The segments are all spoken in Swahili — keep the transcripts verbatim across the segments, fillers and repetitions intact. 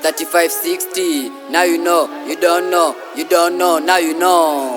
thirty-five sixty. Now you know, you don't know, you don't know, now you know.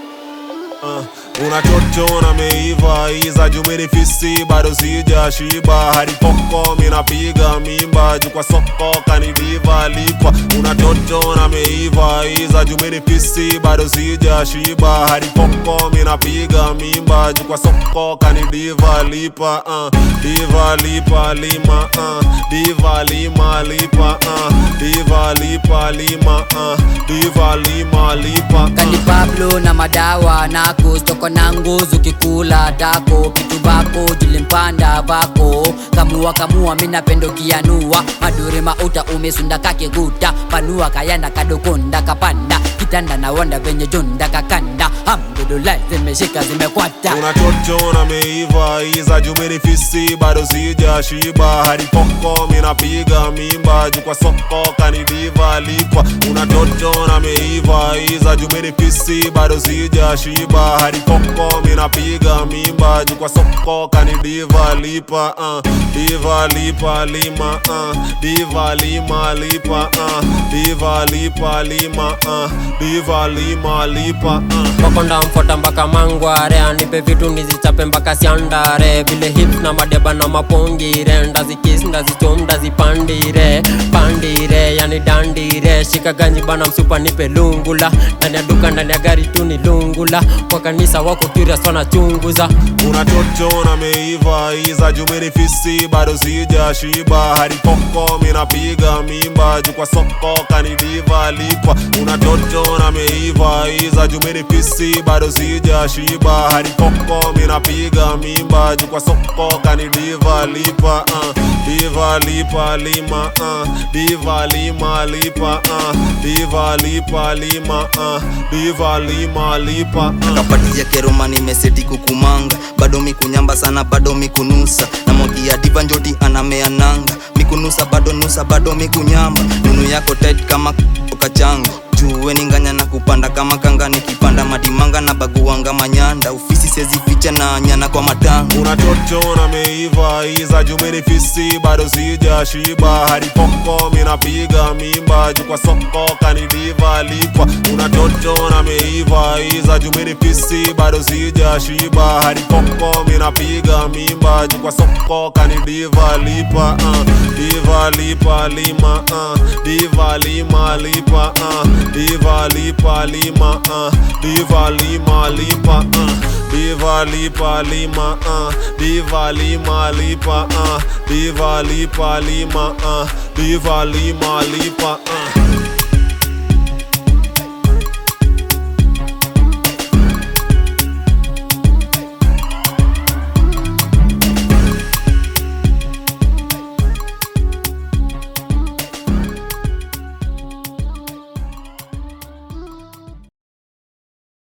Uh, una chocho na meiva iza jumeni fisi bado sija shiba hadi poko mina piga mimba juu kwa soko kanidiva lipa. Una chocho na meiva iza jumeni fisi bado sija shiba hadi poko mina piga mimba juu kwa soko kanidiva lipa. Uh, diva lipa lima uh, diva lima lipa uh, diva lipa lima uh, diva lima lipa uh. Kani Pablo na madawa na kustoko na nguzu kikula dako kitu bako jilimpanda bako kamua kamua mina pendo kianua madure mauta umesunda kake guta panua kayanda kadokonda kapanda kitanda na wanda venye jonda kakanda alhamdulillah zimeshika zimekwata. Una chocho na meiva iza jumeni fisi bado sija shiba hadi poko mina piga mimba juu kwa soko kanidiva lipa. Una chocho na meiva iza jumeni fisi bado sija shiba hadi poko mina piga mimba juu kwa soko kanidiva lipa. Uh, diva lipa lima uh, diva lima lipa uh, diva lipa lima uh, diva lima lipa uh. Wakonda mfota mbaka mangware anipe vitu nizichape mbaka siandare vile hips na madeba na mapongire ndazi kiss ndazi chom ndazi pandire pandire yani dandire shika ganji bana msupa nipe lungula ndani ya duka ndani ya gari tu ni lungula kwa kanisa wako curious wana chunguza. Una chocho na meiva iza jumeni fisi bado sija shiba hadi poko mina piga mimba juu kwa soko kanidiva lipa. Una chocho na meiva iza jumeni fisi bado sija shiba hadi poko mina piga mimba juu kwa soko kanidiva lipa. Uh, diva lipa lima uh, diva lima lipa uh, diva lipa lima uh, diva lima lipa uh. Kapatia keroma nimeseti kukumanga bado mikunyamba sana bado mikunusa na mogia diva njoti anamea nanga mikunusa bado nusa bado mikunyamba nunu yako tight kama ukachanga juwe ninganya na kupanda kama kanga nikipanda madimanga na baguanga manyanda ufisi sezi ficha na nyana kwa matanga. Una chocho na meiva iza jumeni fisi bado sija shiba hadi poko mina piga mimba juu kwa soko kanidiva lipa. Una chocho na meiva iza jumeni fisi bado sija shiba hadi poko mina piga mimba juu kwa soko kanidiva lipa. Uh, diva lipa lima uh, diva lima lipa uh, diva lipa lima uh, diva lima lipa uh, diva lipa lima uh, diva lima lipa uh, diva lipa lima uh, diva lima lipa uh.